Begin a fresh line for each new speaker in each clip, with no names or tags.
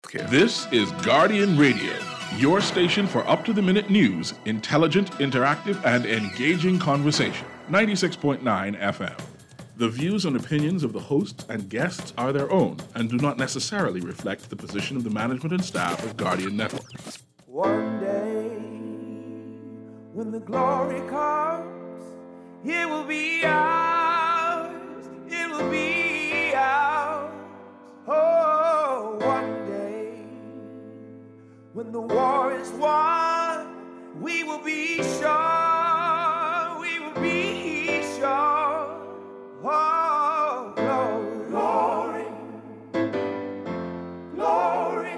healthcare.
This is Guardian Radio, your station for up-to-the-minute news, intelligent, interactive, and engaging conversation. 96.9 FM. The views and opinions of the hosts and guests are their own and do not necessarily reflect the position of the management and staff of Guardian Network.
One day, when the glory comes, it will be ours. It will be ours. Oh, one day, when the war is won, we will be sure. We will be sure. Oh, glory, glory, glory.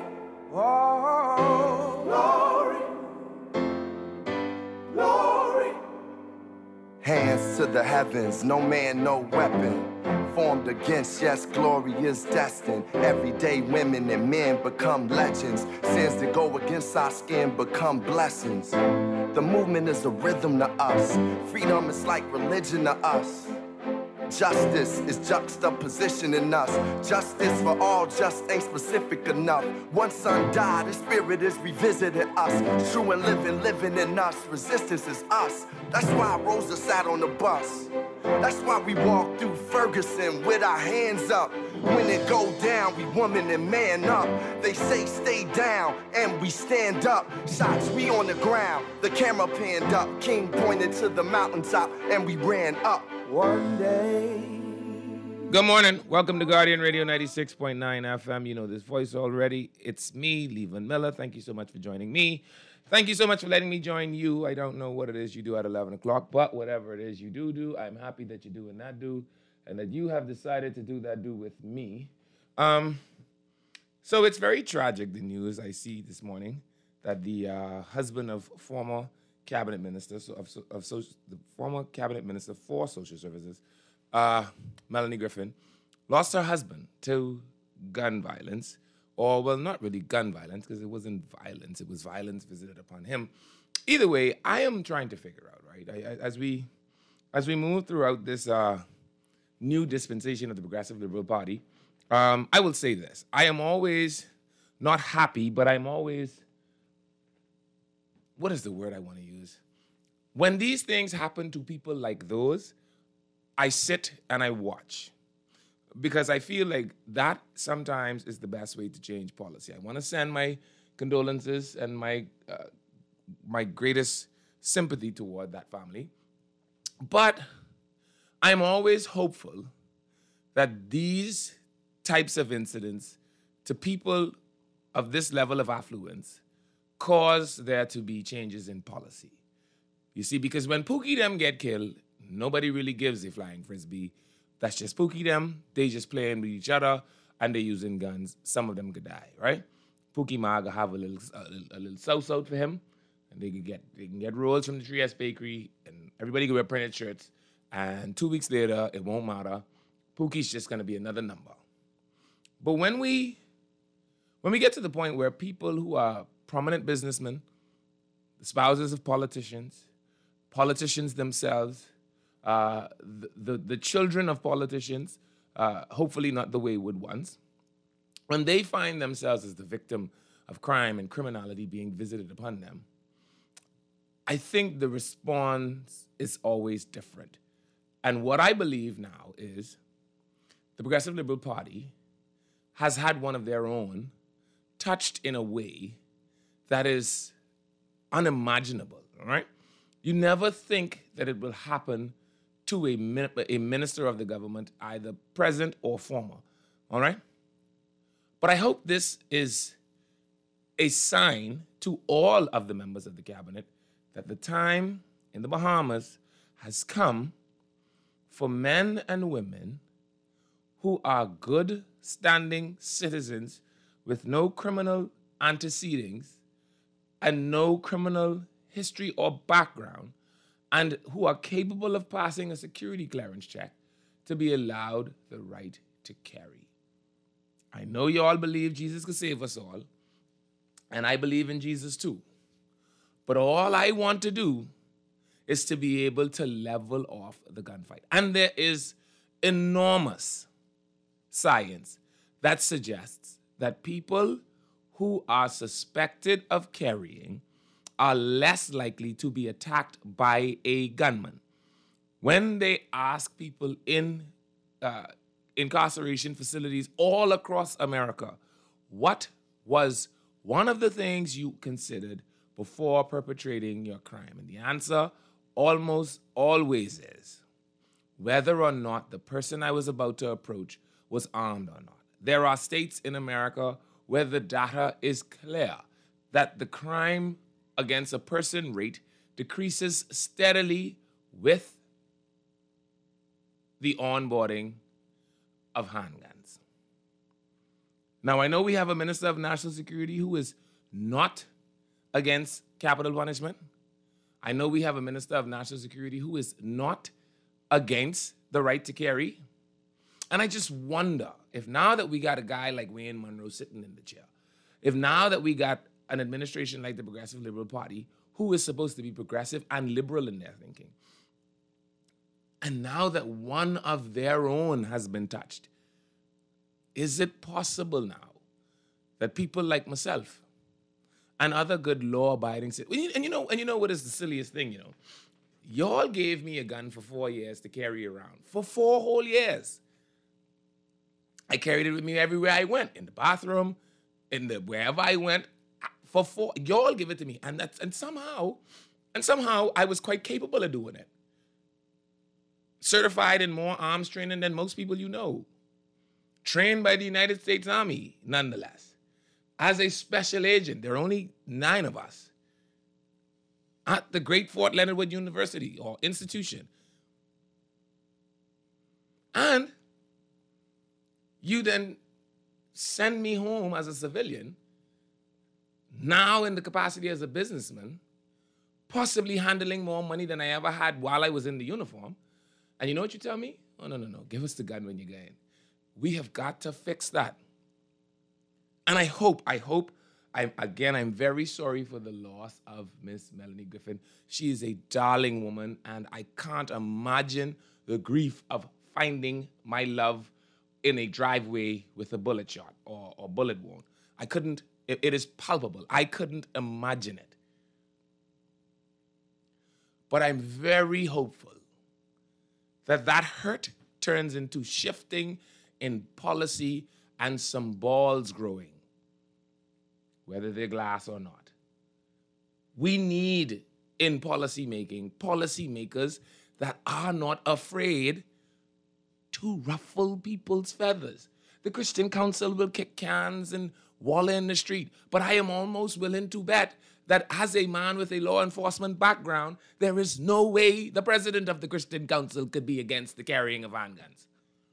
Oh, glory, glory.
Hands to the heavens, no man, no weapon formed against, yes, glory is destined. Everyday women and men become legends. Sins that go against our skin become blessings. The movement is a rhythm to us. Freedom is like religion to us. Justice is juxtaposition in us. Justice for all just ain't specific enough. One son died, his spirit is revisiting us. True and living in us. Resistance is us. That's why Rosa sat on the bus. That's why we walk through Ferguson with our hands up. When it go down, we woman and man up. They say stay down, and we stand up. Shots, we on the ground. The camera panned up. King pointed to the mountaintop, and we ran up.
One day.
Good morning. Welcome to Guardian Radio 96.9 FM. You know this voice already. It's me, Levan Miller. Thank you so much for joining me. Thank you so much for letting me join you. I don't know what it is you do at 11 o'clock, but whatever it is you do, I'm happy that you do and that do, and that you have decided to do that do with me. So it's very tragic, the news I see this morning, that the husband of former cabinet minister, the former cabinet minister for social services, Melanie Griffin, lost her husband to gun violence. Or, well, not really gun violence, because it wasn't violence. It was violence visited upon him. Either way, I am trying to figure out, right? As we move throughout this new dispensation of the Progressive Liberal Party, I will say this. I am always not happy, but I'm always, what is the word I want to use? When these things happen to people like those, I sit and I watch. Because I feel like that sometimes is the best way to change policy. I want to send my condolences and my greatest sympathy toward that family. But I'm always hopeful that these types of incidents to people of this level of affluence cause there to be changes in policy. You see, because when Pookie them get killed, nobody really gives a flying frisbee. That's just Pookie them. They just playing with each other and they using guns. Some of them could die, right? Pookie Maga have a little sauce out for him, and they can get rolls from the 3S Bakery, and everybody can wear printed shirts. And 2 weeks later, it won't matter. Pookie's just gonna be another number. But when we get to the point where people who are prominent businessmen, the spouses of politicians themselves, the children of politicians, hopefully not the wayward ones, when they find themselves as the victim of crime and criminality being visited upon them, I think the response is always different. And what I believe now is the Progressive Liberal Party has had one of their own touched in a way that is unimaginable, all right? You never think that it will happen to a minister of the government, either present or former, all right? But I hope this is a sign to all of the members of the cabinet that the time in the Bahamas has come for men and women who are good, standing citizens with no criminal antecedents and no criminal history or background, and who are capable of passing a security clearance check to be allowed the right to carry. I know you all believe Jesus could save us all, and I believe in Jesus too. But all I want to do is to be able to level off the gunfight. And there is enormous science that suggests that people who are suspected of carrying are less likely to be attacked by a gunman. When they ask people in incarceration facilities all across America, what was one of the things you considered before perpetrating your crime? And the answer almost always is whether or not the person I was about to approach was armed or not. There are states in America where the data is clear that the crime against a person rate decreases steadily with the onboarding of handguns. Now, I know we have a Minister of National Security who is not against capital punishment. I know we have a Minister of National Security who is not against the right to carry. And I just wonder if now that we got a guy like Wayne Monroe sitting in the chair, if now that we got an administration like the Progressive Liberal Party, who is supposed to be progressive and liberal in their thinking, and now that one of their own has been touched, is it possible now that people like myself and other good law-abiding citizens, and you know what is the silliest thing, y'all gave me a gun for 4 years to carry around. For 4 whole years. I carried it with me everywhere I went, in the bathroom, wherever I went. For 4, y'all give it to me, and somehow I was quite capable of doing it. Certified in more arms training than most people you know. Trained by the United States Army, nonetheless. As a special agent, there are only 9 of us at the great Fort Leonard Wood University or institution. And you then send me home as a civilian, now in the capacity as a businessman, possibly handling more money than I ever had while I was in the uniform. And you know what you tell me? Oh, no. Give us the gun when you get in. We have got to fix that. And I'm very sorry for the loss of Miss Melanie Griffin. She is a darling woman, and I can't imagine the grief of finding my love in a driveway with a bullet shot or bullet wound. I couldn't, it is palpable. I couldn't imagine it. But I'm very hopeful that hurt turns into shifting in policy and some balls growing, whether they're glass or not. We need, in policymaking, policymakers that are not afraid to ruffle people's feathers. The Christian Council will kick cans and waller in the street, but I am almost willing to bet that as a man with a law enforcement background, there is no way the president of the Christian Council could be against the carrying of handguns.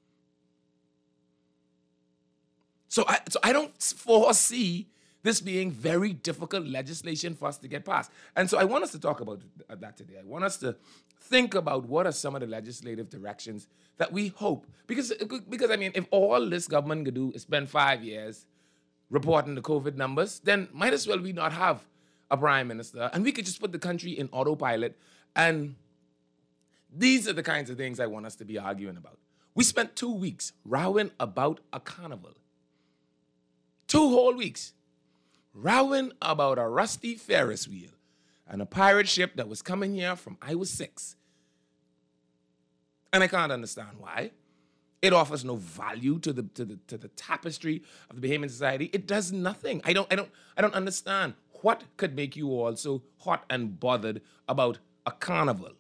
So I don't foresee this being very difficult legislation for us to get passed. And so I want us to talk about that today. I want us to think about what are some of the legislative directions that we hope. Because I mean, if all this government could do is spend 5 years reporting the COVID numbers, then might as well we not have a prime minister, and we could just put the country in autopilot. And these are the kinds of things I want us to be arguing about. We spent 2 weeks rowing about a carnival. 2 whole weeks rowing about a rusty Ferris wheel and a pirate ship that was coming here from I was 6. And I can't understand why. It offers no value to the tapestry of the Bahamian society. It does nothing. I don't understand. What could make you all so hot and bothered about a carnival?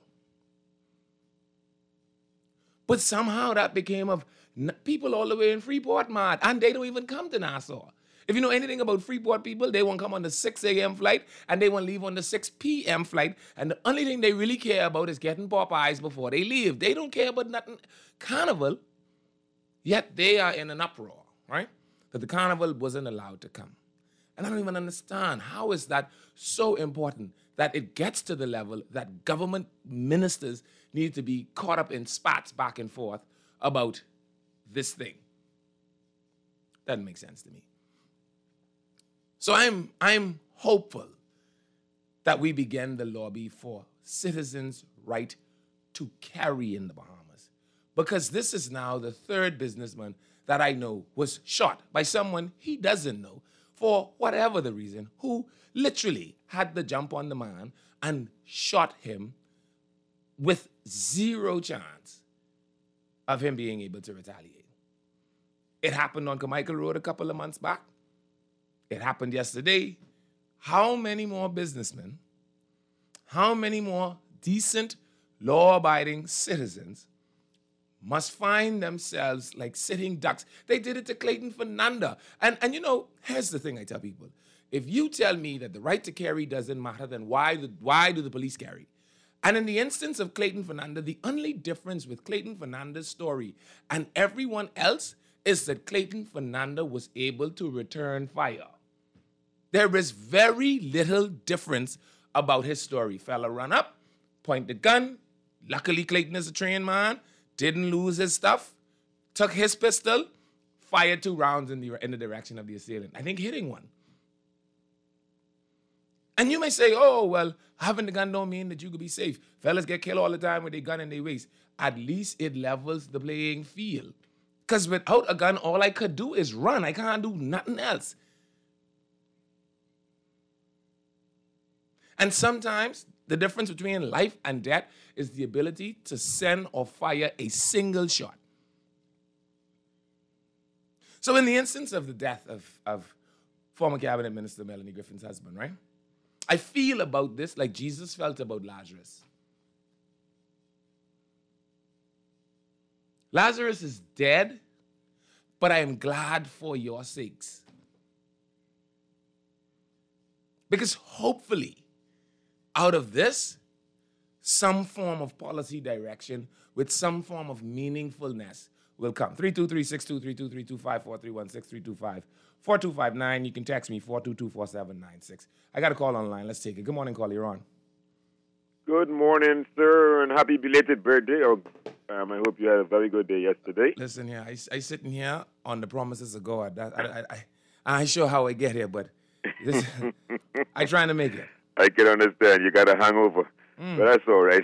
But somehow that became of people all the way in Freeport mad, and they don't even come to Nassau. If you know anything about Freeport people, they won't come on the 6 a.m. flight, and they won't leave on the 6 p.m. flight, and the only thing they really care about is getting Popeyes before they leave. They don't care about nothing. Carnival, yet they are in an uproar, right? That the carnival wasn't allowed to come. And I don't even understand, how is that so important that it gets to the level that government ministers need to be caught up in spats back and forth about this thing? Doesn't make sense to me. So I'm hopeful that we begin the lobby for citizens' right to carry in the Bahamas, because this is now the 3rd businessman that I know was shot by someone he doesn't know for whatever the reason, who literally had the jump on the man and shot him with zero chance of him being able to retaliate. It happened on Carmichael Road a couple of months back. It happened yesterday. How many more businessmen, how many more decent, law-abiding citizens must find themselves like sitting ducks? They did it to Clayton Fernanda. And you know, here's the thing I tell people. If you tell me that the right to carry doesn't matter, then why do the police carry? And in the instance of Clayton Fernanda, the only difference with Clayton Fernanda's story and everyone else is that Clayton Fernanda was able to return fire. There is very little difference about his story. Fella run up, point the gun. Luckily, Clayton is a trained man, didn't lose his stuff, took his pistol, fired 2 rounds in the direction of the assailant. I think hitting one. And you may say, oh, well, having the gun don't mean that you could be safe. Fellas get killed all the time with their gun in their waist. At least it levels the playing field. Because without a gun, all I could do is run. I can't do nothing else. And sometimes the difference between life and death is the ability to send or fire a single shot. So in the instance of the death of former Cabinet Minister Melanie Griffin's husband, right? I feel about this like Jesus felt about Lazarus. Lazarus is dead, but I am glad for your sakes. Because hopefully, out of this, some form of policy direction with some form of meaningfulness will come. 323-623-254-316-325-4259. You can text me 422-4796. I got a call online. Let's take it. Good morning, caller. You're on.
Good morning, sir, and happy belated birthday. I hope you had a very good day yesterday.
Listen here, I sitting here on the promises of God. I ain't sure how I get here, but I trying to make it.
I can understand. You got a hangover, but that's all right.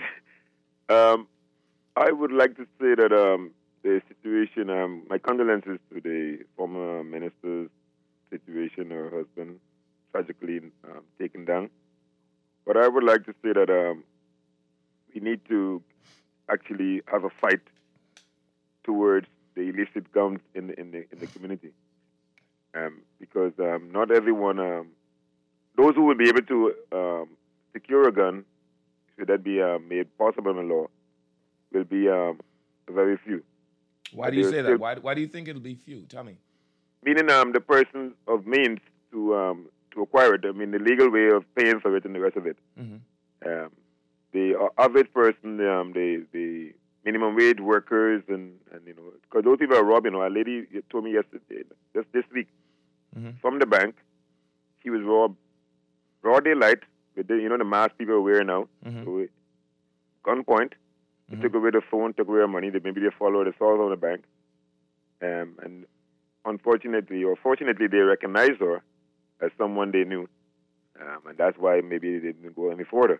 I would like to say that the situation, my condolences to the former minister's situation, her husband tragically taken down. But I would like to say that we need to actually have a fight towards the illicit guns in the community, because not everyone, those who will be able to secure a gun, should that be made possible in the law, will be very few.
Why do you say that? Why do you think it'll be few? Tell me. Meaning
the person of means to acquire it. I mean, the legal way of paying for it and the rest of it. Mm-hmm. The average person, the minimum wage workers, and because those people are robbing. A lady told me yesterday, just this week, from the bank, she was robbed broad daylight with the mask people are wearing now. So, gunpoint. They took away the phone, took away her money. Maybe they followed, they saw her on the bank, and unfortunately or fortunately, they recognized her as someone they knew, and that's why maybe they didn't go any further.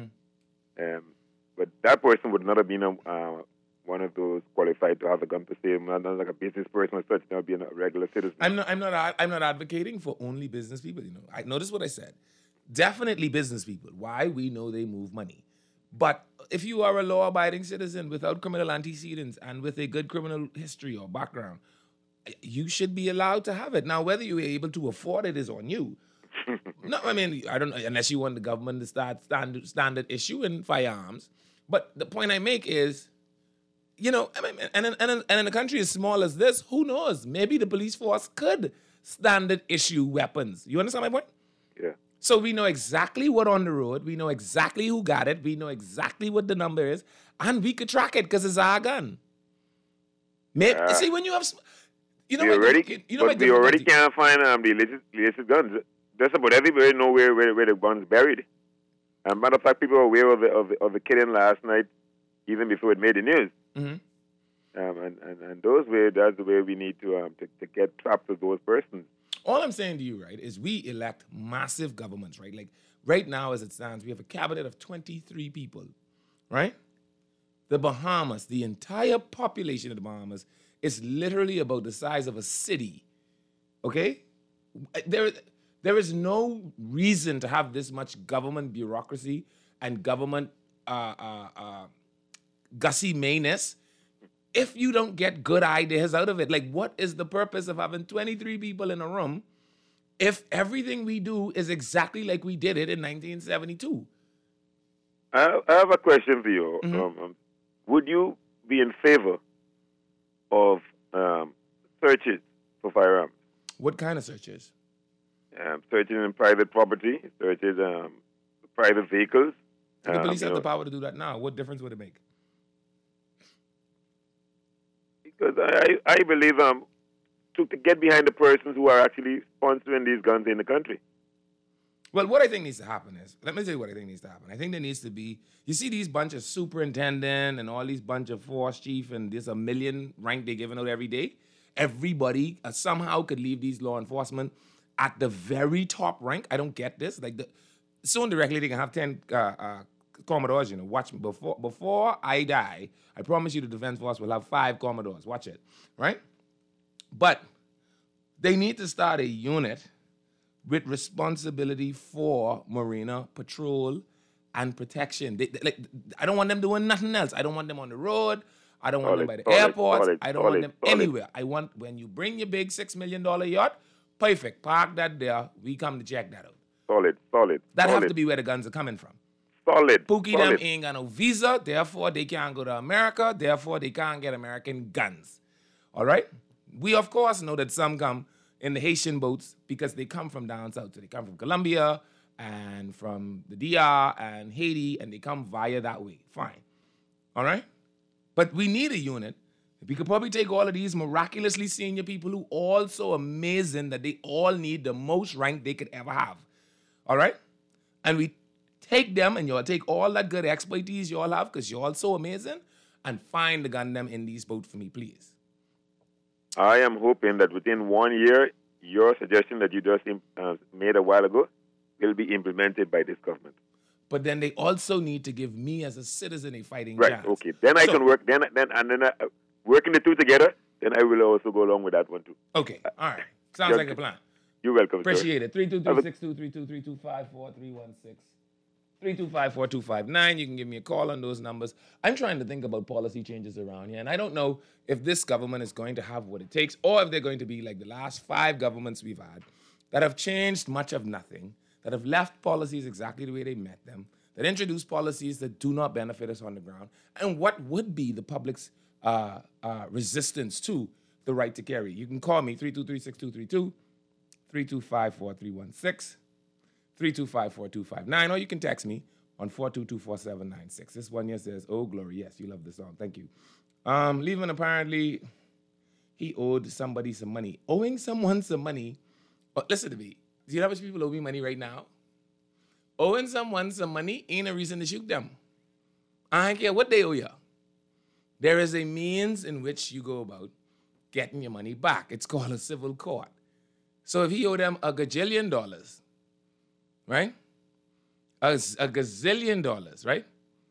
But that person would not have been one of those qualified to have a gun per se, not like a business person or such, not being a regular citizen.
I'm not advocating for only business people. I notice what I said. Definitely business people. Why? We know they move money. But if you are a law-abiding citizen without criminal antecedents and with a good criminal history or background, you should be allowed to have it. Now, whether you're able to afford it is on you. No, I mean, I don't know, unless you want the government to start standard issuing firearms. But the point I make is, and in a country as small as this, who knows? Maybe the police force could standard issue weapons. You understand my point?
Yeah.
So we know exactly what on the road. We know exactly who got it. We know exactly what the number is. And we could track it because it's our gun. Maybe, see, when you have...
we already can't find the illicit guns. Just about everywhere know where the gun's buried. Matter of fact, people are aware of the killing last night, even before it made the news. Mm-hmm. And that's the way we need to get trapped with those persons.
All I'm saying to you, right, is we elect massive governments, right? Like right now, as it stands, we have a cabinet of 23 people, right? The Bahamas, the entire population of the Bahamas is literally about the size of a city, okay? There is no reason to have this much government bureaucracy and government Gussie Mayness if you don't get good ideas out of it. Like, what is the purpose of having 23 people in a room if everything we do is exactly like we did it in 1972?
I have a question for you. Would you be in favor of searches for firearms?
What kind of searches?
Searching in private property, searches private vehicles.
The police have the power to do that now. What difference would it make?
Because I believe to get behind the persons who are actually sponsoring these guns in the country.
Well, what I think needs to happen is, let me tell you what I think needs to happen. I think there needs to be, you see these bunch of superintendent and all these bunch of force chief and there's a million rank they're giving out every day. Everybody somehow could leave these law enforcement at the very top rank. I don't get this. Like, soon directly they can have 10 Commodores, you know. Watch me. Before I die, I promise you the Defense Force will have 5 Commodores. Watch it, right? But they need to start a unit with responsibility for marina patrol and protection. I don't want them doing nothing else. I don't want them on the road. I don't want them by the airports. I don't want them anywhere. I want, when you bring your big $6 million yacht, perfect. Park that there. We come to check that out.
Solid.
That have to be where the guns are coming from.
Solid.
Pookie them ain't got no visa, therefore they can't go to America, therefore they can't get American guns. All right? We, of course, know that some come in the Haitian boats because they come from down south. So they come from Colombia and from the DR and Haiti, and they come via that way. Fine. All right? But we need a unit. We could probably take all of these miraculously senior people who all so amazing that they all need the most rank they could ever have. All right? And we take them, and y'all take all that good expertise y'all have, because y'all so amazing, and find the gun them in these boats for me, please.
I am hoping that within 1 year, your suggestion that you just made a while ago will be implemented by this government.
But then they also need to give me as a citizen a fighting
right,
chance.
Okay. Then I can work, then working the two together, then I will also go along with that one too.
Okay, all right. Sounds like a plan.
You're welcome,
Appreciate it. 323-623-232-54-316. 325-4259. You can give me a call on those numbers. I'm trying to think about policy changes around here, and I don't know if this government is going to have what it takes, or if they're going to be like the last 5 governments we've had that have changed much of nothing, that have left policies exactly the way they met them, that introduce policies that do not benefit us on the ground, and what would be the public's resistance to the right to carry. You can call me, 323-6232, 325-4316, 325-4259, or you can text me on 422-4796. This one here says, oh, glory, yes, you love the song. Thank you. Leaving, apparently, he owed somebody some money. Owing someone some money. Oh, listen to me. Do you know how much people owe me money right now? Owing someone some money ain't a reason to shoot them. I don't care what they owe you. There is a means in which you go about getting your money back. It's called a civil court. So if he owed them $1 gajillion, right? A gazillion dollars, right?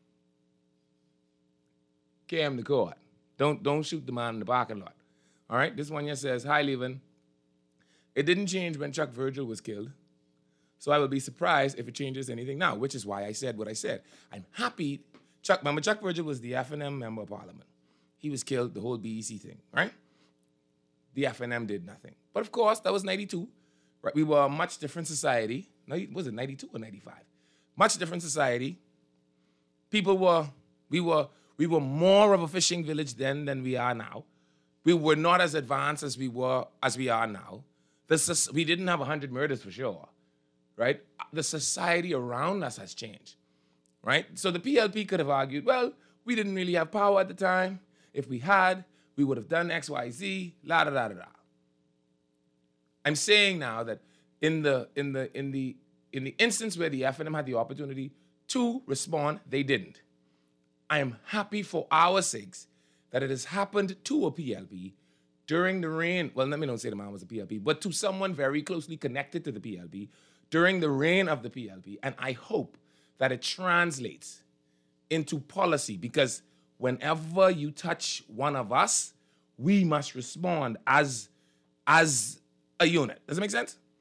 Carry him to court. Don't shoot the man in the parking lot. All right? This one here says, hi, Levin. It didn't change when Chuck Virgil was killed. So I will be surprised if it changes anything now, which is why I said what I said. I'm happy. Chuck Virgil was the FNM member of parliament. He was killed, the whole BEC thing, right? The FNM did nothing. But of course, that was 92. Right? We were a much different society. Was it 92 or 95? Much different society. We were more of a fishing village then than we are now. We were not as advanced as we are now. We didn't have 100 murders for sure, right? The society around us has changed, right? So the PLP could have argued, well, we didn't really have power at the time. If we had, we would have done X, Y, Z, la da da da da. I'm saying now that in the instance where the FNM had the opportunity to respond, they didn't. I am happy for our sakes that it has happened to a PLP during the reign, well, let me not say the man was a PLP, but to someone very closely connected to the PLP during the reign of the PLP. And I hope that it translates into policy, because whenever you touch one of us, we must respond as a unit. Does it make sense?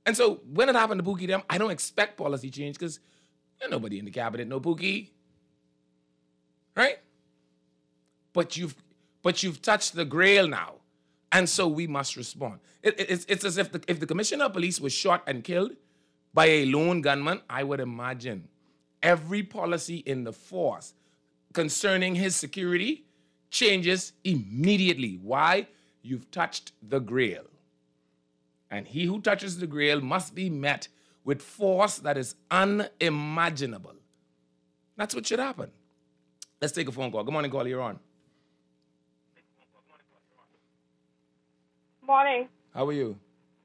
And so when it happened to Pookie them, I don't expect policy change because there's nobody in the cabinet know Pookie. Right? But you've touched the grail now. And so we must respond. It's as if the commissioner of police was shot and killed by a lone gunman, I would imagine every policy in the force concerning his security changes immediately. Why? You've touched the grail. And he who touches the grail must be met with force that is unimaginable. That's what should happen. Let's take a phone call. Good morning, caller. You're on.
Morning.
How are you?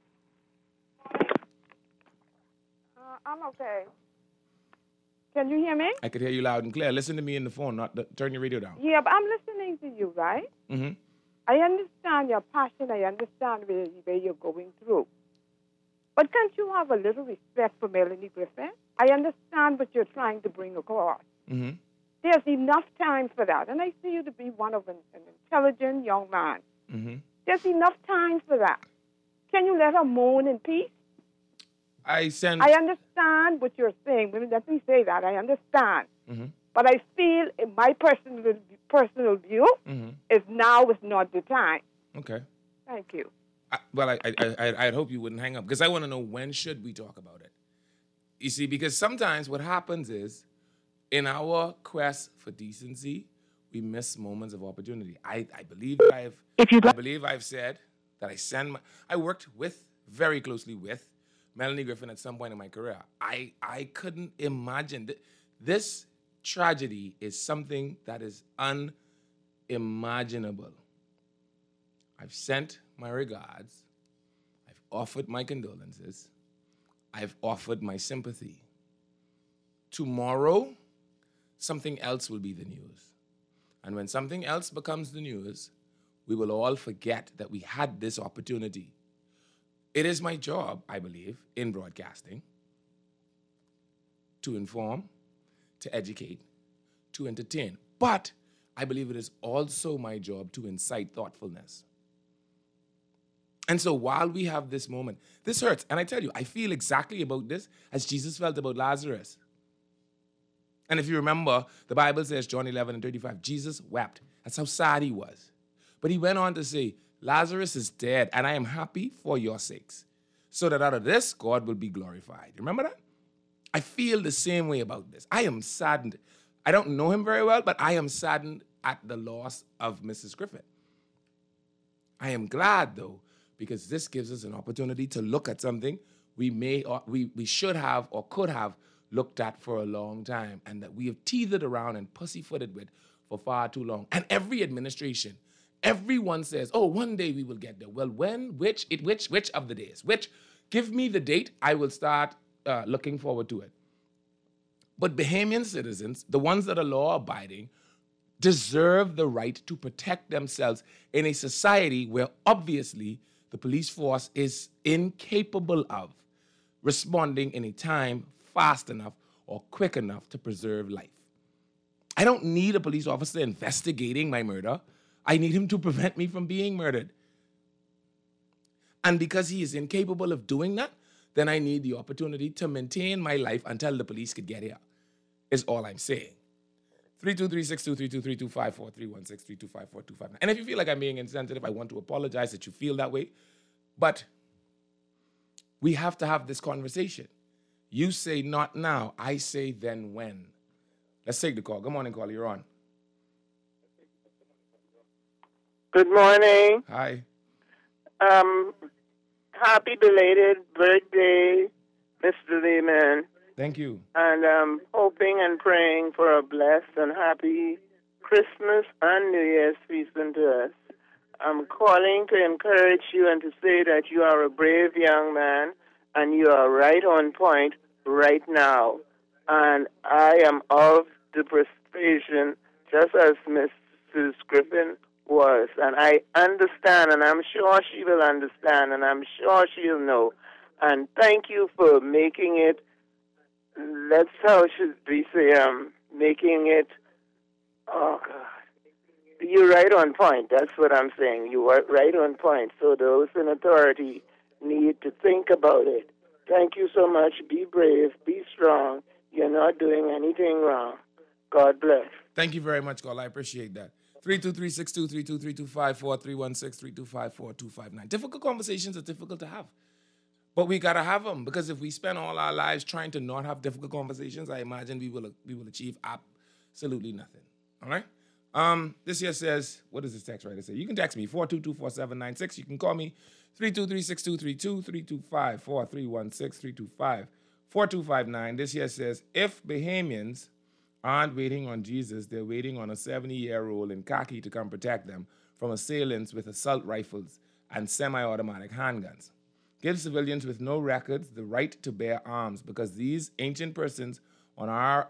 I'm okay. Can you hear me?
I could hear you loud and clear. Listen to me in the phone, turn your radio down.
Yeah, but I'm listening to you, right?
Mm-hmm.
I understand your passion. I understand where you're going through. But can't you have a little respect for Melanie Griffin? I understand what you're trying to bring across.
Mm-hmm.
There's enough time for that. And I see you to be one of an intelligent young man.
Mm-hmm.
There's enough time for that. Can you let her moan in peace?
I
understand what you're saying. Let me say that. I understand.
Mm-hmm.
But I feel, in my personal view,
Mm-hmm.
now is not the time.
Okay.
Thank you.
I'd hope you wouldn't hang up because I want to know when should we talk about it. You see, because sometimes what happens is in our quest for decency, we miss moments of opportunity. I believe I've said that I worked very closely with Melanie Griffin at some point in my career. I couldn't imagine this tragedy is something that is unimaginable. I've sent my regards. I've offered my condolences. I've offered my sympathy. Tomorrow, something else will be the news. And when something else becomes the news, we will all forget that we had this opportunity. It is my job, I believe, in broadcasting, to inform, to educate, to entertain. But I believe it is also my job to incite thoughtfulness. And so while we have this moment, this hurts. And I tell you, I feel exactly about this as Jesus felt about Lazarus. And if you remember, the Bible says, John 11:35, Jesus wept. That's how sad he was. But he went on to say, Lazarus is dead, and I am happy for your sakes, so that out of this, God will be glorified. Remember that? I feel the same way about this. I am saddened. I don't know him very well, but I am saddened at the loss of Mrs. Griffin. I am glad, though, because this gives us an opportunity to look at something we should have or could have looked at for a long time, and that we have teetered around and pussyfooted with for far too long. And every administration, everyone says, oh, one day we will get there. Well, when, which of the days? Give me the date, I will start looking forward to it. But Bahamian citizens, the ones that are law-abiding, deserve the right to protect themselves in a society where obviously the police force is incapable of responding in a time fast enough or quick enough to preserve life. I don't need a police officer investigating my murder. I need him to prevent me from being murdered. And because he is incapable of doing that, then I need the opportunity to maintain my life until the police could get here, is all I'm saying. 323-623-224-316-325-4259. And if you feel like I'm being insensitive, I want to apologize that you feel that way. But we have to have this conversation. You say not now. I say then when. Let's take the call. Good morning, caller. You're on.
Good morning.
Hi.
Happy belated birthday, Mr. Lehman.
Thank you.
And I'm hoping and praying for a blessed and happy Christmas and New Year's season to us. I'm calling to encourage you and to say that you are a brave young man and you are right on point right now. And I am of the persuasion, just as Mrs. Griffin was. And I understand, and I'm sure she will understand, and I'm sure she'll know. And thank you for making it, that's how should we say, making it, oh God. You're right on point. That's what I'm saying. You are right on point. So those in authority need to think about it Thank you so much. Be brave. Be strong. You're not doing anything wrong. God bless.
Thank you very much, Carl. I appreciate that. 323-623-2325-431-63254-259. Difficult conversations are difficult to have. But we got to have them, because if we spend all our lives trying to not have difficult conversations, I imagine we will achieve absolutely nothing. All right? This here says, what does this text writer say? You can text me, 422-4796. You can call me, 323-6232, 325-431-632-4259. This here says, if Bahamians aren't waiting on Jesus, they're waiting on a 70-year-old in khaki to come protect them from assailants with assault rifles and semi-automatic handguns. Give civilians with no records the right to bear arms, because these ancient persons on our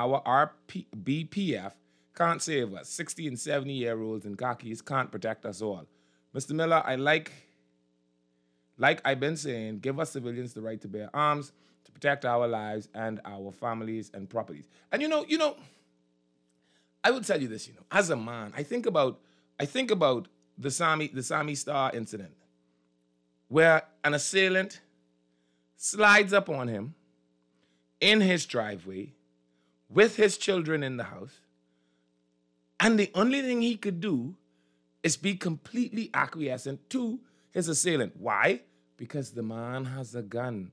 BPF can't save us. 60 and 70-year-olds in khakis can't protect us all. Mr. Miller, I like I've been saying, give us civilians the right to bear arms to protect our lives and our families and properties. And you know, I will tell you this, as a man, I think about the Sami Star incident, where an assailant slides up on him in his driveway with his children in the house, and the only thing he could do is be completely acquiescent to his assailant. Why? Because the man has a gun.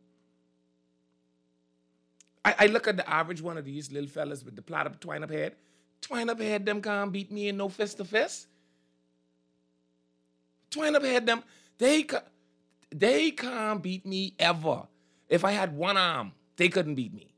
I look at the average one of these little fellas with the twine-up head. Twine-up head, them can't beat me in no fist-to-fist. Twine-up head, them, they can't beat me ever. If I had one arm, they couldn't beat me.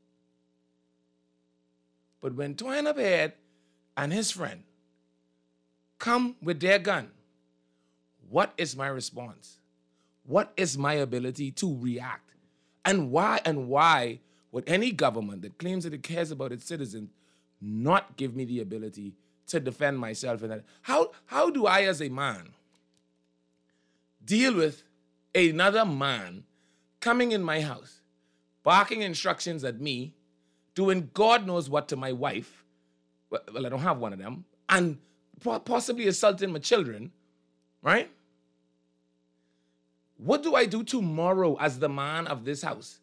But when Twine-up head and his friend come with their gun, what is my response? What is my ability to react? And why would any government that claims that it cares about its citizens not give me the ability to defend myself? And that? How do I, as a man, deal with another man coming in my house, barking instructions at me, doing God knows what to my wife? Well, I don't have one of them, and possibly assaulting my children, right? What do I do tomorrow as the man of this house?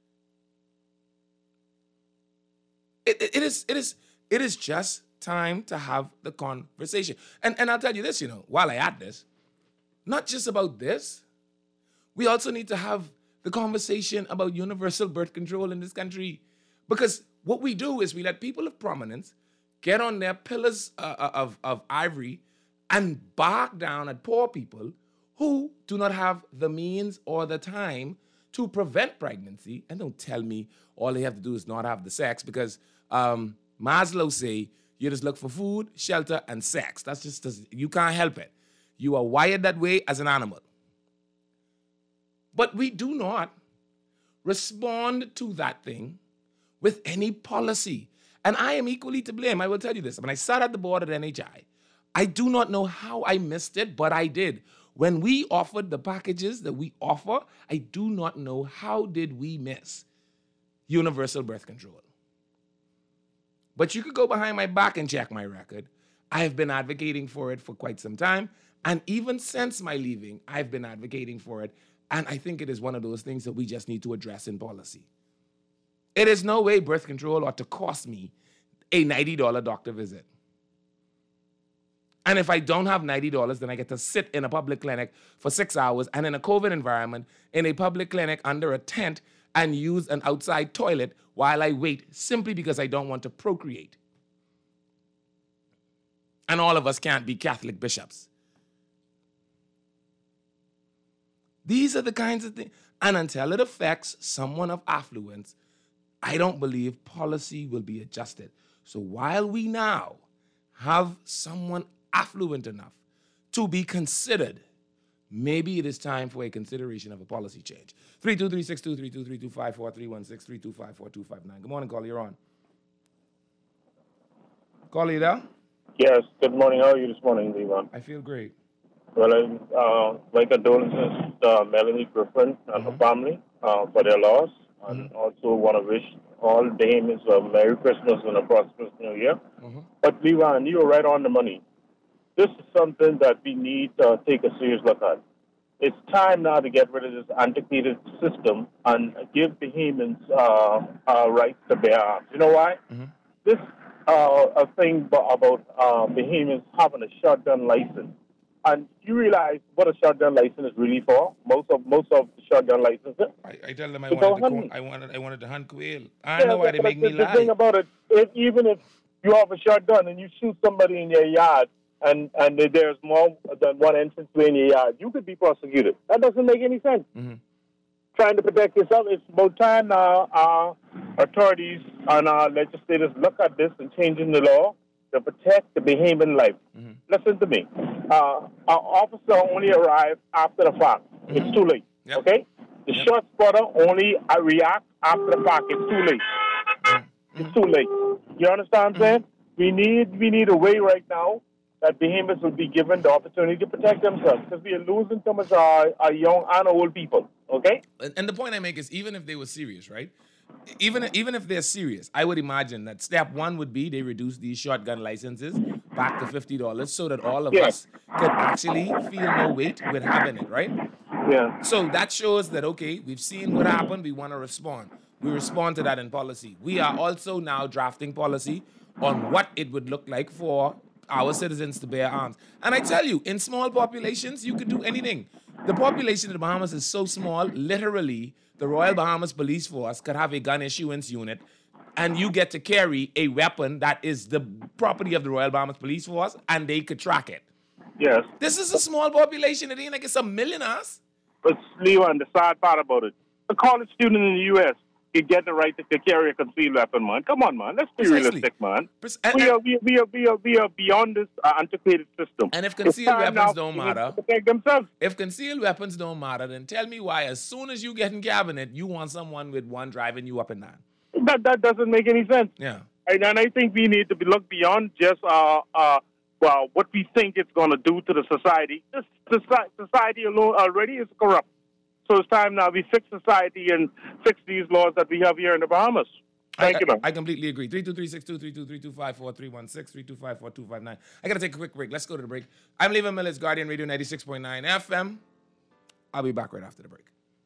It is just time to have the conversation. And I'll tell you this, while I add this, not just about this, we also need to have the conversation about universal birth control in this country. Because what we do is we let people of prominence get on their pillars of ivory and bark down at poor people who do not have the means or the time to prevent pregnancy. And don't tell me all they have to do is not have the sex, because Maslow say you just look for food, shelter, and sex. That's just, you can't help it. You are wired that way as an animal. But we do not respond to that thing with any policy. And I am equally to blame. I will tell you this. When I sat at the board at NHI, I do not know how I missed it, but I did. When we offered the packages that we offer, I do not know how did we miss universal birth control. But you could go behind my back and check my record. I have been advocating for it for quite some time. And even since my leaving, I've been advocating for it. And I think it is one of those things that we just need to address in policy. It is no way birth control ought to cost me a $90 doctor visit. And if I don't have $90, then I get to sit in a public clinic for 6 hours and in a COVID environment in a public clinic under a tent and use an outside toilet while I wait, simply because I don't want to procreate. And all of us can't be Catholic bishops. These are the kinds of things. And until it affects someone of affluence, I don't believe policy will be adjusted. So while we now have someone affluent enough to be considered, maybe it is time for a consideration of a policy change. 323-623-2325-431-632-54-259. Good morning, caller. You're on. Caller, you there?
Yes. Good morning. How are you this morning, Leon?
I feel great.
Well, my condolences to Melanie Griffin and her family for their loss. And also want to wish all Bahamians a Merry Christmas and a prosperous New Year. But, Leon, you were right on the money. This is something that we need to take a serious look at. it's time now to get rid of this antiquated system and give Bahamians rights to bear arms. You know why?
Mm-hmm.
This a thing about Bahamians having a shotgun license. And you realize what a shotgun license is really for? Most of the shotgun licenses.
I tell them I wanted to hunt quail. I know why they make me lie.
The thing about it, even if you have a shotgun and you shoot somebody in your yard, and there's more than one entranceway in your yard, you could be prosecuted. That doesn't make any sense.
Mm-hmm.
Trying to protect yourself, it's about time now our authorities and our legislators look at this and changing the law to protect the Bahamian life.
Mm-hmm.
Listen to me. Our officer only arrived after the fact.
Mm-hmm.
It's too late.
Yep.
Okay? The shot spotter only reacts after the fact. It's too late.
Mm-hmm.
It's too late. You understand what I'm saying? We need a way right now that Bahamians will be given the opportunity to protect themselves, because we are losing so much our young and old people. Okay?
And the point I make is, even if they were serious, right? Even if they're serious, I would imagine that step one would be they reduce these shotgun licenses back to $50 so that all of us could actually feel no weight with having it, right?
Yeah.
So that shows that, okay, we've seen what happened, we want to respond. We respond to that in policy. We are also now drafting policy on what it would look like for our citizens to bear arms. And I tell you, in small populations, you could do anything. The population of the Bahamas is so small, literally, the Royal Bahamas Police Force could have a gun issuance unit, and you get to carry a weapon that is the property of the Royal Bahamas Police Force, and they could track it.
Yes.
This is a small population. It ain't like it's a million of us.
But, Leon, the sad part about it, a college student in the U.S. could get the right to carry a concealed weapon, man. Come on, man. Let's be realistic, man. We are beyond this antiquated system.
And if concealed weapons don't matter,
protect themselves.
If concealed weapons don't matter, then tell me why, as soon as you get in cabinet, you want someone with one driving you up and down.
That doesn't make any sense.
Yeah.
And I think we need to look beyond just what we think it's going to do to the society. This society alone already is corrupt. So it's time now we fix society and fix these laws that we have here in the Bahamas. Thank you, man.
I completely agree. 323-6232, 325-4316, 325-4259. I got to take a quick break. Let's go to the break. I'm Levan Miller's Guardian Radio 96.9 FM. I'll be back right after the break.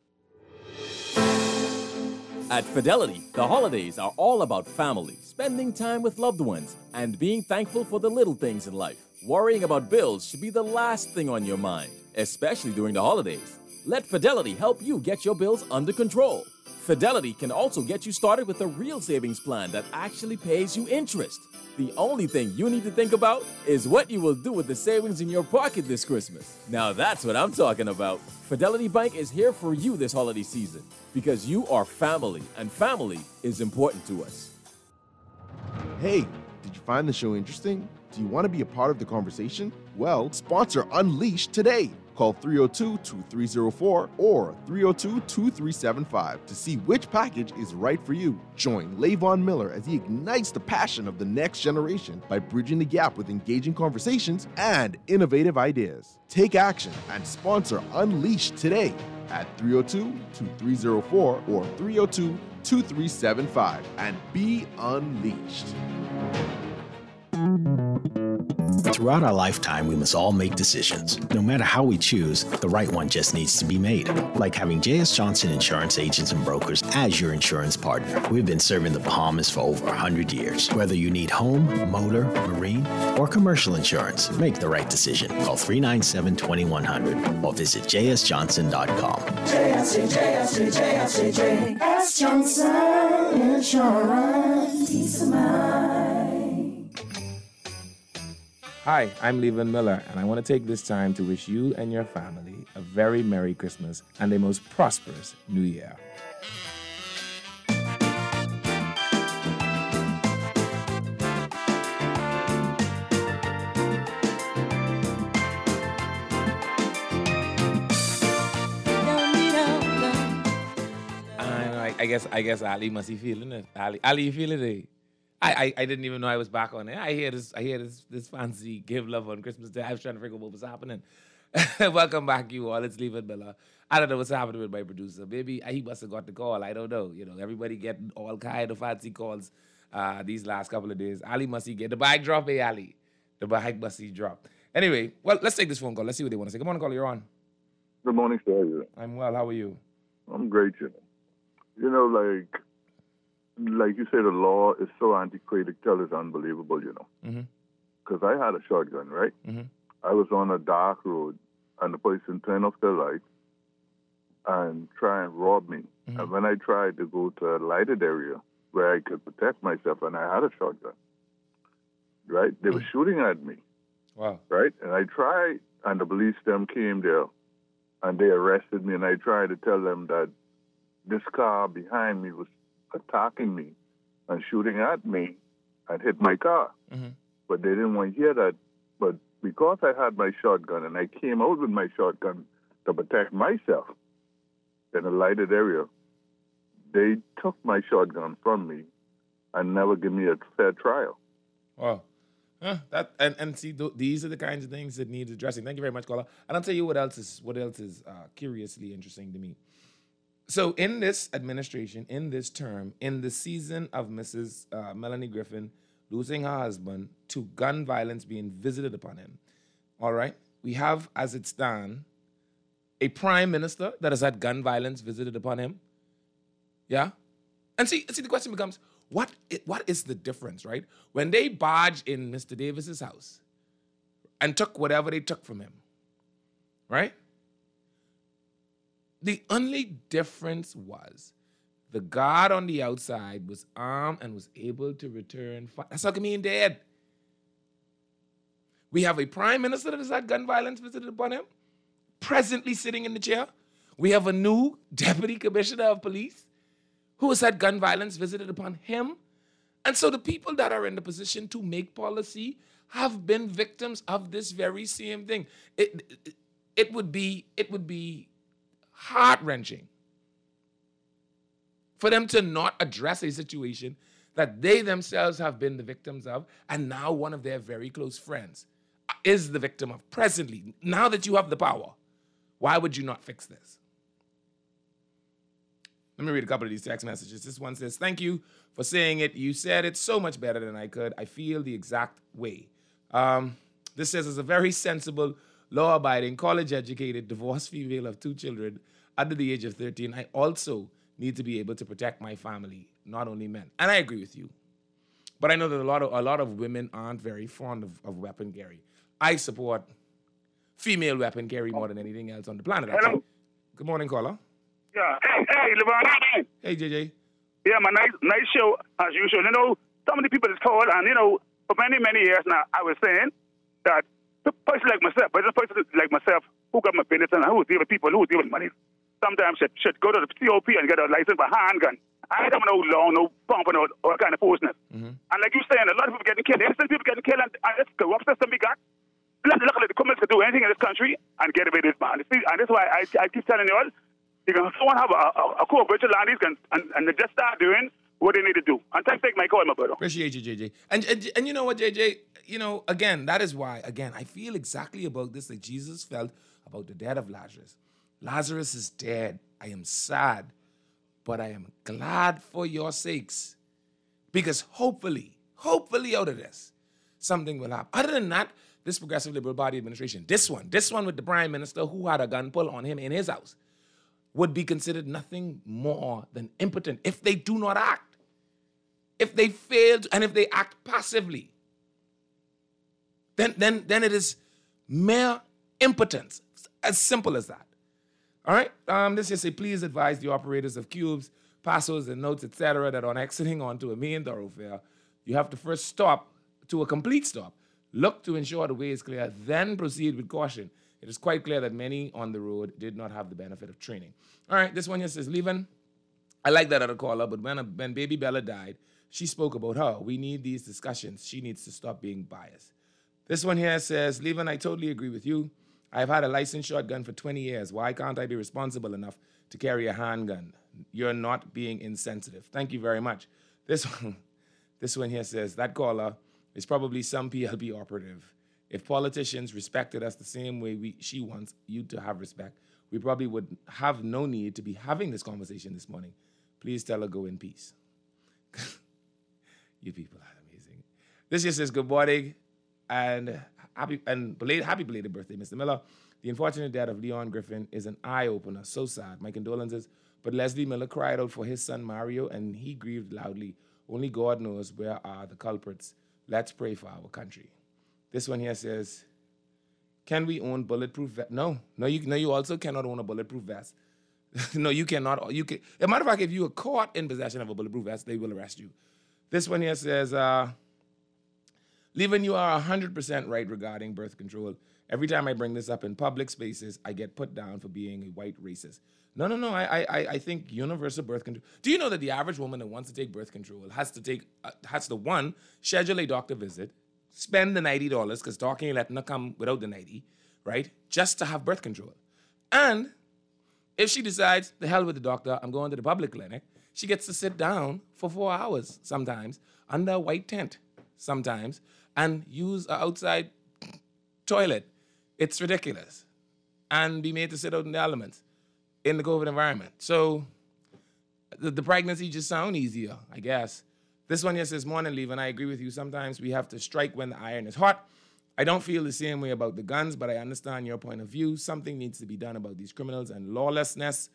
At Fidelity, the holidays are all about family, spending time with loved ones, and being thankful for the little things in life. Worrying about bills should be the last thing on your mind, especially during the holidays. Let Fidelity help you get your bills under control. Fidelity can also get you started with a real savings plan that actually pays you interest. The only thing you need to think about is what you will do with the savings in your pocket this Christmas. Now that's what I'm talking about. Fidelity Bank is here for you this holiday season because you are family, and family is important to us.
Hey, did you find the show interesting? Do you want to be a part of the conversation? Well, sponsor Unleashed today. Call 302-2304 or 302-2375 to see which package is right for you. Join Levan Miller as he ignites the passion of the next generation by bridging the gap with engaging conversations and innovative ideas. Take action and sponsor Unleashed today at 302-2304 or 302-2375 and be unleashed.
Throughout our lifetime, we must all make decisions. No matter how we choose, the right one just needs to be made. Like having J.S. Johnson Insurance Agents and Brokers as your insurance partner. We've been serving the Bahamas for over 100 years. Whether you need home, motor, marine, or commercial insurance, make the right decision. Call 397-2100 or visit jsjohnson.com.
J.S. Johnson Insurance. Peace of mind.
Hi, I'm Levan Miller, and I want to take this time to wish you and your family a very Merry Christmas and a most prosperous New Year. I guess Ali must be feeling it. Ali, you feeling it? I didn't even know I was back on it. I hear this fancy give love on Christmas Day. I was trying to figure out what was happening. Welcome back, you all. It's Levan Miller. I don't know what's happening with my producer. Maybe he must have got the call. I don't know. You know, everybody getting all kind of fancy calls these last couple of days. Ali must get the bag drop, Ali. The bag must drop. Anyway, well, let's take this phone call. Let's see what they want to say. Come on, caller, you're on.
Good morning, sir.
I'm well. How are you?
I'm great, you know. You know, like you say, the law is so antiquated till it's unbelievable, you know. Because I had a shotgun, right? I was on a dark road, and the person turned off their lights and try and rob me. And when I tried to go to a lighted area where I could protect myself, and I had a shotgun, right? They were shooting at me.
Wow.
Right? And I tried, and the police them came there, and they arrested me, and I tried to tell them that this car behind me was attacking me and shooting at me and hit my car. But they didn't want to hear that. But because I had my shotgun, and I came out with my shotgun to protect myself in a lighted area, they took my shotgun from me and never give me a fair trial.
Wow. See, these are the kinds of things that need addressing. Thank you very much, caller. And I'll tell you what else is curiously interesting to me. So in this administration, in this term, in the season of Mrs. Melanie Griffin losing her husband to gun violence being visited upon him, all right, we have, as it stands, a prime minister that has had gun violence visited upon him. Yeah? And see, the question becomes, what is the difference, right? When they barged in Mr. Davis's house and took whatever they took from him, right? The only difference was the guard on the outside was armed and was able to return fire. That's how come he ain't dead. We have a prime minister that has had gun violence visited upon him, presently sitting in the chair. We have a new deputy commissioner of police who has had gun violence visited upon him. And so the people that are in the position to make policy have been victims of this very same thing. It would be heart-wrenching for them to not address a situation that they themselves have been the victims of, and now one of their very close friends is the victim of presently. Now that you have the power, why would you not fix this? Let me read a couple of these text messages. This one says, thank you for saying it. You said it so much better than I could. I feel the exact way. This says, as a very sensible, law-abiding, college-educated, divorced female of 2 children under the age of 13, I also need to be able to protect my family, not only men. And I agree with you. But I know that a lot of women aren't very fond of weapon carry. I support female weapon carry more than anything else on the planet. Hello. Good morning, caller.
Yeah. Hey, LeVon.
Hey, JJ.
Yeah, my nice show, as usual. You know, so many people is called, and, you know, for many, many years now, I was saying that a person like myself, who got my business and who deal with people, who deal with money, sometimes should go to the COP and get a license for a handgun. I don't know law, no pumping or kind of foolishness. And like you saying, a lot of people getting killed. Innocent people getting killed, and this corrupt system we got. Luckily, the government can do anything in this country and get away with this man. And that's why I keep telling you all, you can someone have a cooperation land and they just start doing what they need to do. And thanks for taking my call, my brother.
Appreciate you, JJ. And you know what, JJ? You know, again, that is why, I feel exactly about this that Jesus felt about the death of Lazarus. Lazarus is dead. I am sad, but I am glad for your sakes. Because hopefully out of this, something will happen. Other than that, this Progressive Liberal Party administration, this one with the prime minister who had a gun pull on him in his house, would be considered nothing more than impotent if they do not act. If they fail and if they act passively, then it is mere impotence. As simple as that. All right? This just say, please advise the operators of cubes, passos, and notes, etc., that on exiting onto a main thoroughfare, you have to first stop to a complete stop. Look to ensure the way is clear, then proceed with caution. It is quite clear that many on the road did not have the benefit of training. All right, this one here says, Levan, I like that other caller, but when baby Bella died, she spoke about her. We need these discussions. She needs to stop being biased. This one here says, Levan, I totally agree with you. I've had a licensed shotgun for 20 years. Why can't I be responsible enough to carry a handgun? You're not being insensitive. Thank you very much. This one here says, that caller is probably some PLP operative. If politicians respected us the same way she wants you to have respect, we probably would have no need to be having this conversation this morning. Please tell her go in peace. You people are amazing. This just says good morning and happy belated birthday, Mr. Miller. The unfortunate death of Leon Griffin is an eye-opener. So sad. My condolences. But Leslie Miller cried out for his son Mario, and he grieved loudly. Only God knows where are the culprits. Let's pray for our country. This one here says, can we own bulletproof vests? No, you also cannot own a bulletproof vest. No, you cannot. As a matter of fact, if you are caught in possession of a bulletproof vest, they will arrest you. This one here says, Leavin, you are 100% right regarding birth control. Every time I bring this up in public spaces, I get put down for being a white racist. No. I think universal birth control. Do you know that the average woman that wants to take birth control has to one, schedule a doctor visit, spend the $90, because doctor ain't letting her come without the 90, right? Just to have birth control. And if she decides, the hell with the doctor, I'm going to the public clinic, she gets to sit down for 4 hours sometimes under a white tent sometimes and use an outside toilet. It's ridiculous. And be made to sit out in the elements in the COVID environment. So the pregnancy just sound easier, I guess. This one here says, morning, Leave, and I agree with you. Sometimes we have to strike when the iron is hot. I don't feel the same way about the guns, but I understand your point of view. Something needs to be done about these criminals and lawlessness.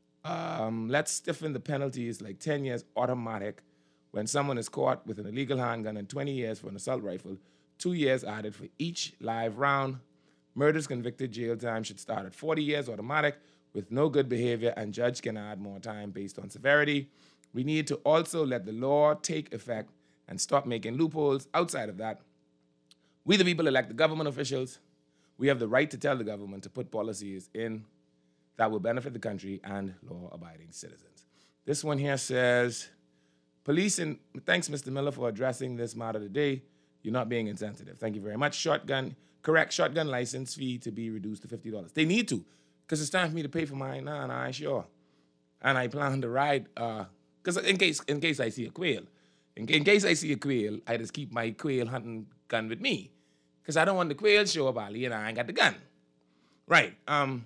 Let's stiffen the penalties, like 10 years automatic when someone is caught with an illegal handgun and 20 years for an assault rifle, 2 years added for each live round. Murders convicted, jail time should start at 40 years automatic with no good behavior, and judge can add more time based on severity. We need to also let the law take effect and stop making loopholes outside of that. We, the people, elect the government officials. We have the right to tell the government to put policies in that will benefit the country and law-abiding citizens. This one here says, police and thanks, Mr. Miller, for addressing this matter today. You're not being insensitive. Thank you very much. Shotgun license fee to be reduced to $50. They need to, because it's time for me to pay for mine. Nah, I ain't sure. And I plan to ride, because in case I see a quail. In case I see a quail, I just keep my quail hunting gun with me. Because I don't want the quail show up, Ali, and I ain't got the gun. Right.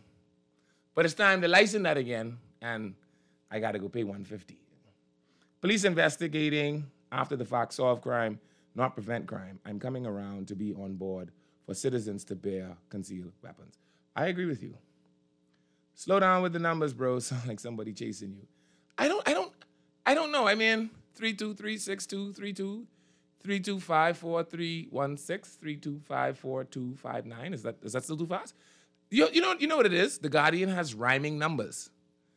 But it's time to license that again, and I got to go pay $150. Police investigating after the fact solve crime, not prevent crime. I'm coming around to be on board for citizens to bear concealed weapons. I agree with you. Slow down with the numbers, bro. Sound like somebody chasing you. I don't know. I mean, 3236232, 3254316, 3254259. Is that still too fast? You know what it is? The Guardian has rhyming numbers.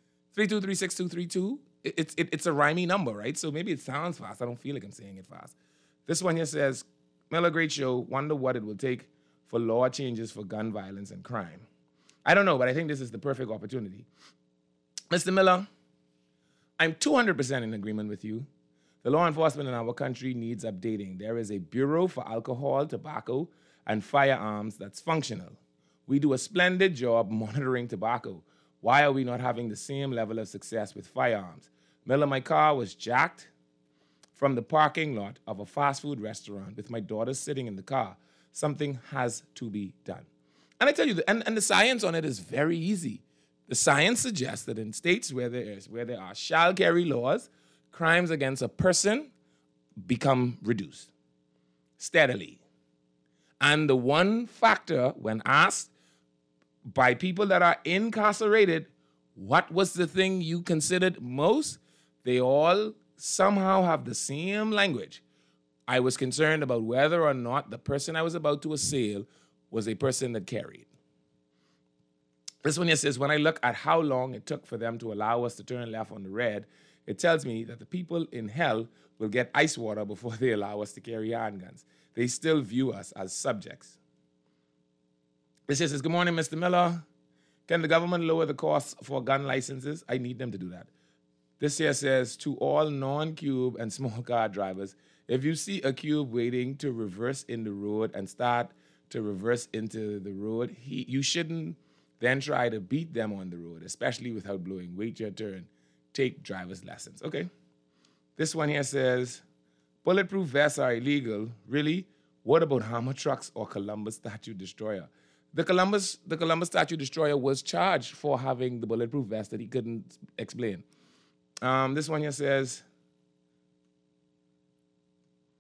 3236232. It's a rhyming number, right? So maybe it sounds fast. I don't feel like I'm saying it fast. This one here says, Miller, great show. Wonder what it will take for law changes for gun violence and crime. I don't know, but I think this is the perfect opportunity. Mr. Miller, I'm 200% in agreement with you. The law enforcement in our country needs updating. There is a Bureau for Alcohol, Tobacco, and Firearms that's functional. We do a splendid job monitoring tobacco. Why are we not having the same level of success with firearms? Miller, my car was jacked from the parking lot of a fast food restaurant with my daughter sitting in the car. Something has to be done. And I tell you, and the science on it is very easy. The science suggests that in states where there are shall carry laws, crimes against a person become reduced steadily. And the one factor, when asked by people that are incarcerated, what was the thing you considered most? They all somehow have the same language. I was concerned about whether or not the person I was about to assail was a person that carried. This one here says, when I look at how long it took for them to allow us to turn left on the red, it tells me that the people in hell will get ice water before they allow us to carry handguns. They still view us as subjects. This here says, good morning, Mr. Miller. Can the government lower the cost for gun licenses? I need them to do that. This here says, to all non-cube and small car drivers, if you see a cube waiting to reverse in the road and start to reverse into the road, you shouldn't then try to beat them on the road, especially without blowing. Wait your turn. Take driver's lessons. Okay. This one here says, bulletproof vests are illegal. Really? What about Hammer Trucks or Columbus Statue Destroyer? The Columbus Statue Destroyer was charged for having the bulletproof vest that he couldn't explain. This one here says,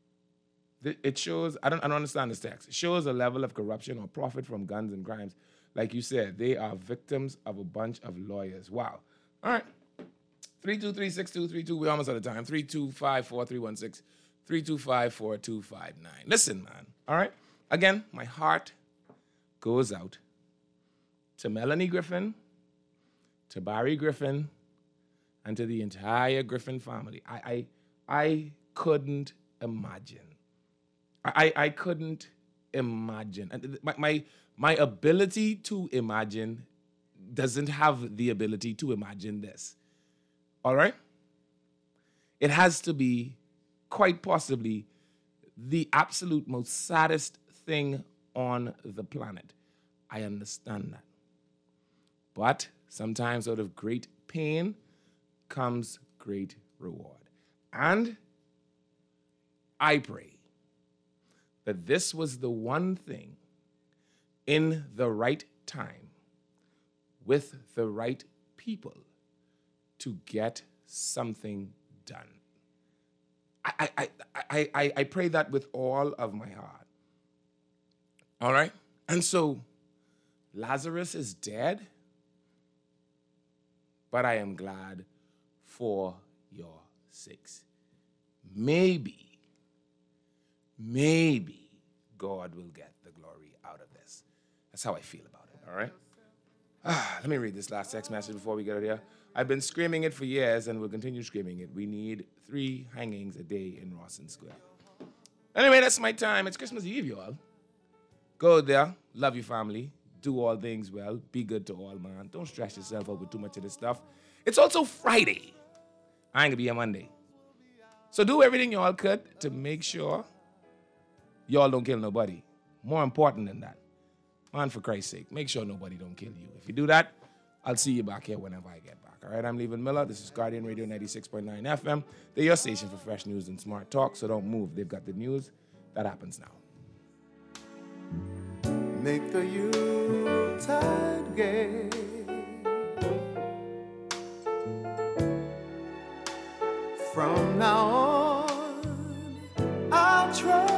it shows, I don't understand this text. It shows a level of corruption or profit from guns and crimes. like you said, they are victims of a bunch of lawyers. Wow. All right. 323-6232. We're almost out of time. 325-4316. 325-4259. Listen, man. All right. Again, my heart goes out to Melanie Griffin, to Barry Griffin, and to the entire Griffin family. I couldn't imagine. I couldn't imagine. And my ability to imagine doesn't have the ability to imagine this. All right? It has to be quite possibly the absolute most saddest thing on the planet. I understand that. But sometimes out of great pain comes great reward. And I pray that this was the one thing in the right time with the right people to get something done. I pray that with all of my heart. All right? And so Lazarus is dead, but I am glad for your sakes. Maybe God will get the glory out of this. That's how I feel about it, all right? Let me read this last text message before we get out of here. I've been screaming it for years and will continue screaming it. We need 3 hangings a day in Rawson Square. Anyway, that's my time. It's Christmas Eve, y'all. Go there. Love your family. Do all things well. Be good to all, man. Don't stress yourself out with too much of this stuff. It's also Friday. I ain't gonna be here Monday. So do everything y'all could to make sure y'all don't kill nobody. More important than that, man, for Christ's sake, make sure nobody don't kill you. If you do that, I'll see you back here whenever I get back. All right, I'm Levan Miller. This is Guardian Radio 96.9 FM. They're your station for fresh news and smart talk, so don't move. They've got the news that happens now.
Make the Yuletide gay. From now on, I'll try